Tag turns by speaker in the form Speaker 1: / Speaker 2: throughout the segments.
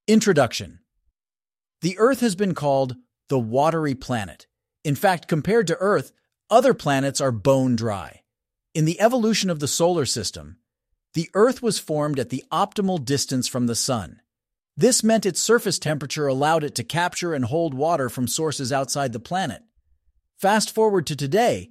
Speaker 1: Introduction. The Earth has been called the watery planet. In fact, compared to Earth, other planets are bone dry. In the evolution of the solar system, the Earth was formed at the optimal distance from the Sun. This meant its surface temperature allowed it to capture and hold water from sources outside the planet. Fast forward to today,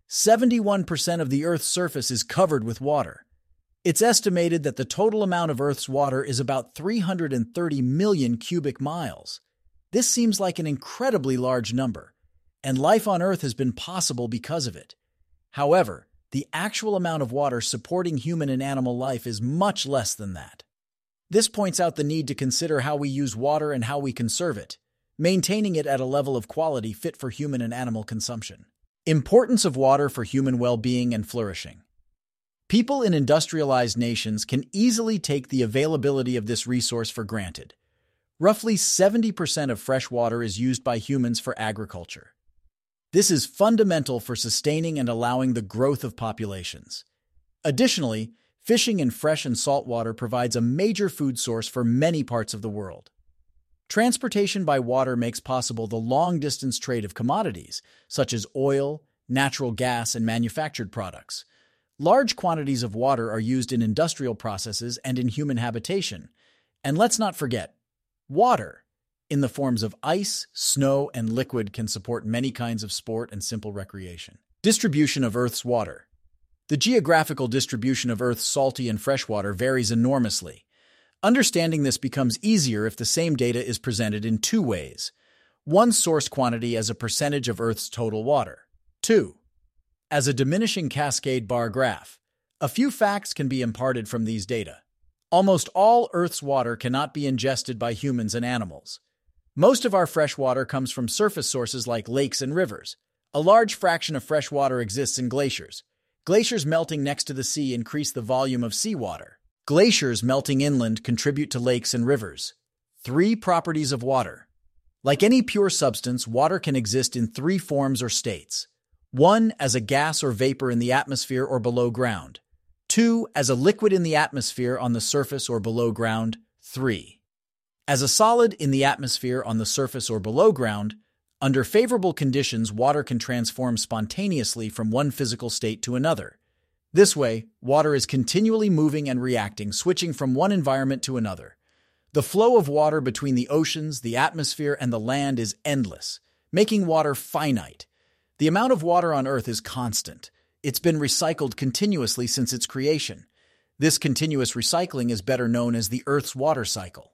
Speaker 1: 71% of the Earth's surface is covered with water. It's estimated that the total amount of Earth's water is about 330 million cubic miles. This seems like an incredibly large number, and life on Earth has been possible because of it. However, the actual amount of water supporting human and animal life is much less than that. This points out the need to consider how we use water and how we conserve it, maintaining it at a level of quality fit for human and animal consumption. Importance of water for human well-being and flourishing. People in industrialized nations can easily take the availability of this resource for granted. Roughly 70% of fresh water is used by humans for agriculture. This is fundamental for sustaining and allowing the growth of populations. Additionally, fishing in fresh and salt water provides a major food source for many parts of the world. Transportation by water makes possible the long-distance trade of commodities, such as oil, natural gas, and manufactured products. Large quantities of water are used in industrial processes and in human habitation. And let's not forget, water, in the forms of ice, snow, and liquid, can support many kinds of sport and simple recreation. Distribution of Earth's water. The geographical distribution of Earth's salty and freshwater varies enormously. Understanding this becomes easier if the same data is presented in two ways. One, source quantity as a percentage of Earth's total water. 2. As a diminishing cascade bar graph. A few facts can be imparted from these data. Almost all Earth's water cannot be ingested by humans and animals. Most of our fresh water comes from surface sources like lakes and rivers. A large fraction of fresh water exists in glaciers. Glaciers melting next to the sea increase the volume of seawater. Glaciers melting inland contribute to lakes and rivers. 3 properties of water. Like any pure substance, water can exist in 3 forms or states. 1, as a gas or vapor in the atmosphere or below ground. 2, as a liquid in the atmosphere on the surface or below ground. 3, as a solid in the atmosphere on the surface or below ground. Under favorable conditions, water can transform spontaneously from one physical state to another. This way, water is continually moving and reacting, switching from one environment to another. The flow of water between the oceans, the atmosphere, and the land is endless, making water finite. The amount of water on Earth is constant. It's been recycled continuously since its creation. This continuous recycling is better known as the Earth's water cycle.